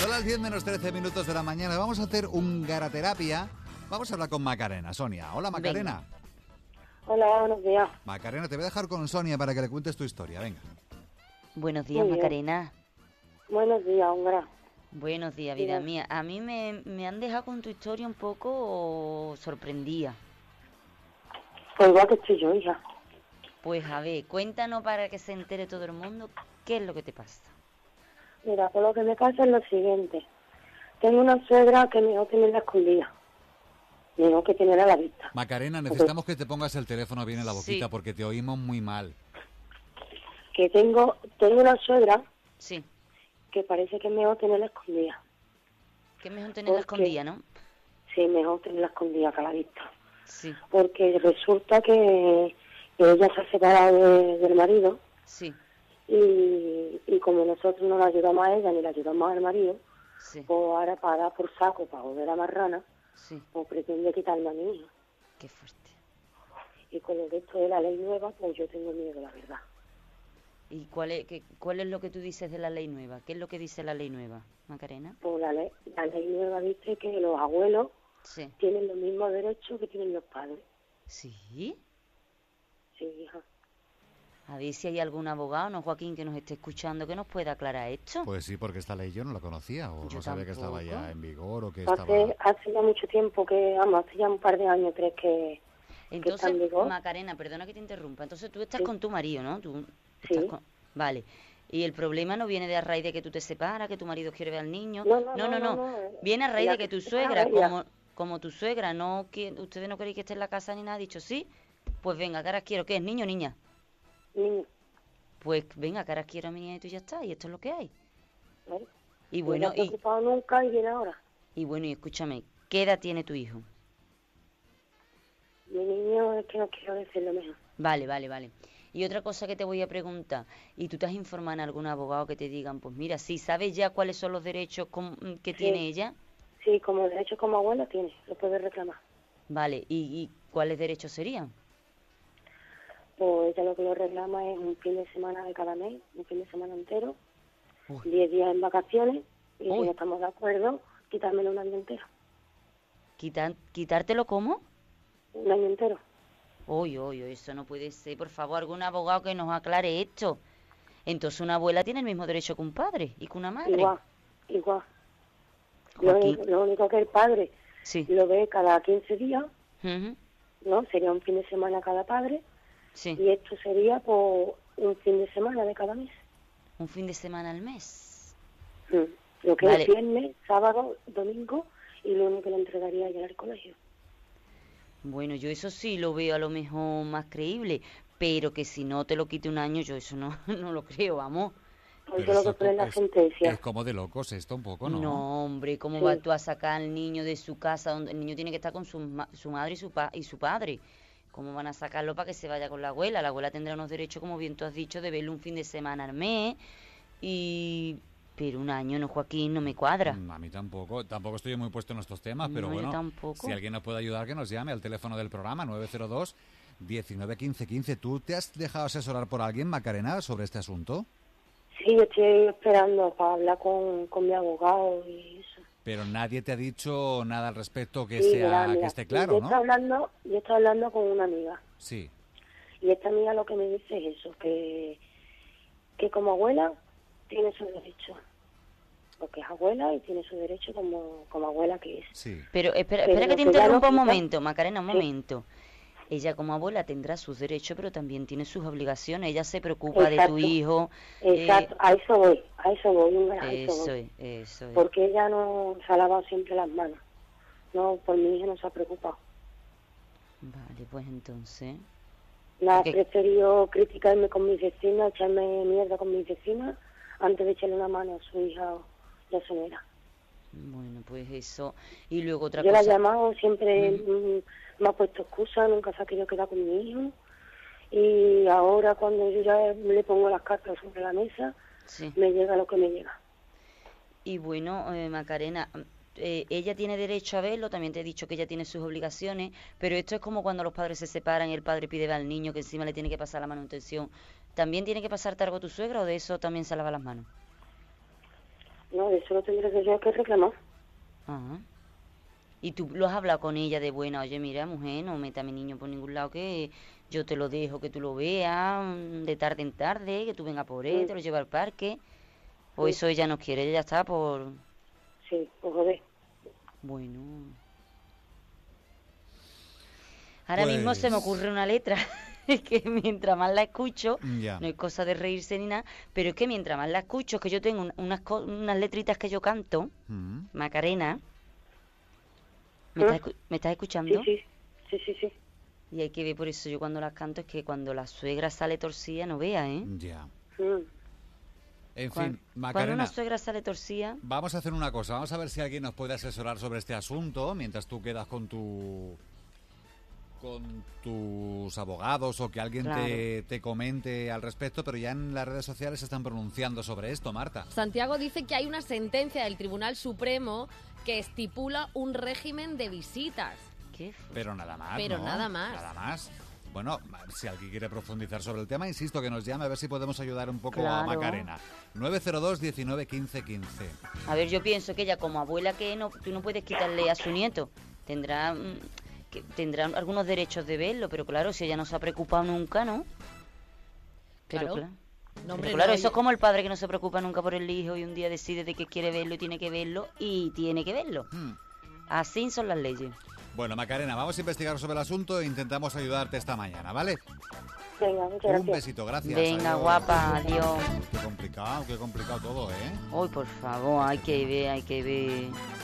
Son las 10 menos 13 minutos de la mañana. Vamos a hacer un garaterapia. Vamos a hablar con Macarena. Sonia. Hola, Macarena. Venga. Hola, buenos días. Macarena, te voy a dejar con Sonia para que le cuentes tu historia. Venga. Buenos días, Macarena. Buenos días, hombre. Buenos días, vida mía. A mí me han dejado con tu historia un poco sorprendida. Pues igual que estoy yo, hija. Pues a ver, cuéntanos para que se entere todo el mundo qué es lo que te pasa. Mira, pues lo que me pasa es lo siguiente. Tengo una suegra que mejor tenerla escondida. Mejor que tenerla a la vista. Macarena, necesitamos que te pongas el teléfono bien en la boquita, Sí. porque te oímos muy mal. Que tengo una suegra Sí, que parece que es mejor tenerla escondida. que es mejor tenerla ¿Por qué? escondida, ¿no? Sí, mejor tenerla escondida que a la vista. Sí, Porque resulta que ella se ha separado del marido sí, y como nosotros no la ayudamos a ella ni la ayudamos al marido, sí, pues ahora para dar por saco, para volver a marrana, sí. pues pretende quitarme a mi hijo. Qué fuerte. Y con lo de esto de la ley nueva, pues yo tengo miedo, la verdad. ¿Y cuál es lo que tú dices de la ley nueva? ¿Qué es lo que dice la ley nueva, Macarena? Pues la ley nueva dice que los abuelos Sí. tienen los mismos derechos que tienen los padres. ¿Sí? Sí, hija. A ver si hay algún abogado, ¿no, Joaquín, que nos esté escuchando, que nos pueda aclarar esto? Pues sí, porque esta ley yo no la conocía, o Yo no sabía que estaba tampoco. ya en vigor, o que Hace estaba... ya mucho tiempo que, vamos, hace ya un par de años, 3 que está Entonces, en vigor. Macarena, perdona que te interrumpa. Entonces tú estás Sí. con tu marido, ¿no? Tú Sí. estás con... Vale. ¿Y el problema no viene de a raíz de que tú te separas, que tu marido quiere ver al niño? No. Viene a raíz La de que tu se separa suegra, ella. como tu suegra, no ustedes no queréis que esté en la casa ni nada, ha dicho sí, pues venga, caras quiero. ¿Qué es, niño o niña? Niño, Pues venga, caras quiero a mi niña y tú ya está, y esto es lo que hay. ¿vale? Y No bueno, me ha preocupado nunca y viene ahora. y escúchame, ¿qué edad tiene tu hijo? Mi niño es que no quiero decirlo mejor. Vale. Y otra cosa que te voy a preguntar, ¿y tú te has informado en algún abogado que te digan, pues mira, sí, sabes ya cuáles son los derechos que tiene ella? Sí, como derecho como abuela tiene, lo puede reclamar. Vale, ¿y cuáles derechos serían? Pues ella lo que lo reclama es un fin de semana de cada mes, un fin de semana entero, Uy. 10 días en vacaciones, y si Uy. no estamos de acuerdo, quitármelo un año entero. ¿Quitártelo cómo? Un año entero. Uy, eso no puede ser. Por favor, algún abogado que nos aclare esto. Entonces una abuela tiene el mismo derecho que un padre y que una madre. Igual. Joaquín. Lo único que el padre Sí. lo ve cada 15 días, Ujú. ¿no? Sería un fin de semana cada padre, Sí. y esto sería por un fin de semana de cada mes. Un fin de semana al mes. Lo que Vale. es viernes, sábado, domingo, y lo único que le entregaría ya al colegio. Bueno, yo eso sí lo veo a lo mejor más creíble, pero que si no te lo quite un año, yo eso no, no lo creo, vamos. Pues Pero eso es lo eso que pone la es sentencia. como de locos esto un poco, ¿no? No, hombre, ¿cómo Sí. vas tú a sacar al niño de su casa donde el niño tiene que estar con su madre y su padre? ¿Cómo van a sacarlo para que se vaya con la abuela? La abuela tendrá unos derechos, como bien tú has dicho, de verlo un fin de semana al mes. Pero un año, no, Joaquín, no me cuadra. A mí tampoco estoy muy puesto en estos temas, pero No, yo bueno, tampoco. si alguien nos puede ayudar, que nos llame al teléfono del programa 902 19 15 15. ¿Tú te has dejado asesorar por alguien, Macarena, sobre este asunto? Sí, yo estoy esperando para hablar con mi abogado y eso. Pero nadie te ha dicho nada al respecto que Sí, sea mira, que esté claro, yo ¿no? estoy hablando con una amiga. Sí. Y esta amiga lo que me dice es eso, que como abuela tiene sus derechos. Porque es abuela y tiene su derecho como abuela que es. Sí. Pero espera Pero que te que ya interrumpa un no quita- momento, Macarena, un Sí. momento. Ella como abuela tendrá sus derechos, pero también tiene sus obligaciones. Ella se preocupa de tu Exacto. hijo. Exacto, a eso voy, a eso voy. Eso es. Porque ella no se ha lavado siempre las manos. No, por mi hija no se ha preocupado. Vale, pues entonces... La ha Porque- preferido criticarme con mis vecinas, echarme mierda con mis vecinas, antes de echarle una mano a su hija y a su nuera. Bueno, pues eso. Y luego otra Yo la he cosa... llamado, siempre me ha puesto excusa, nunca se ha querido quedar con mi hijo. Y ahora cuando yo ya le pongo las cartas sobre la mesa, Sí. me llega lo que me llega. Y bueno, Macarena, ella tiene derecho a verlo, también te he dicho que ella tiene sus obligaciones, pero esto es como cuando los padres se separan y el padre pide ver al niño que encima le tiene que pasar la manutención. ¿También tiene que pasarte algo tu suegra o de eso también se lava las manos? No, de eso no tendré que yo que reclamar. Ajá. ¿Y tú lo has hablado con ella de buena? Oye, mira, mujer, no meta a mi niño por ningún lado, que yo te lo dejo, que tú lo veas de tarde en tarde, que tú vengas por él, te lo lleva al parque. O eso ella no quiere, ella ya está por... Sí, pues joder. Bueno. Ahora Pues- mismo se me ocurre una letra. Es que mientras más la escucho, Ya. no es cosa de reírse ni nada, pero es que mientras más la escucho, es que yo tengo unas letritas que yo canto, Mm. Macarena. ¿Ah? ¿Me estás escuchando? Sí. Y hay que ver, por eso yo cuando las canto, es que cuando la suegra sale torcida, no vea, ¿eh? Ya. Mm. En Cuan- fin, Cuando Macarena, una suegra sale torcida, vamos a hacer una cosa. Vamos a ver si alguien nos puede asesorar sobre este asunto mientras tú quedas con tus abogados o que alguien Claro. te comente al respecto, pero ya en las redes sociales se están pronunciando sobre esto, Marta. Santiago dice que hay una sentencia del Tribunal Supremo que estipula un régimen de visitas. ¿qué? Pero nada más. Pero ¿no? nada más. Nada más. Bueno, si alguien quiere profundizar sobre el tema, insisto que nos llame a ver si podemos ayudar un poco a Claro. Macarena. 902 19 15 15. A ver, yo pienso que ella como abuela que no, tú no puedes quitarle a su nieto. Tendrá algunos derechos de verlo, pero claro, si ella no se ha preocupado nunca, ¿no? Pero Claro. claro. No, hombre, Pero claro, no, eso es como el padre que no se preocupa nunca por el hijo y un día decide de que quiere verlo y tiene que verlo y tiene que verlo. Así son las leyes. Bueno, Macarena, vamos a investigar sobre el asunto e intentamos ayudarte esta mañana, ¿vale? Venga, muchas Un gracias. besito, gracias. Venga, adiós. guapa, adiós. Qué complicado todo, ¿eh? Hoy, por favor, hay que ver.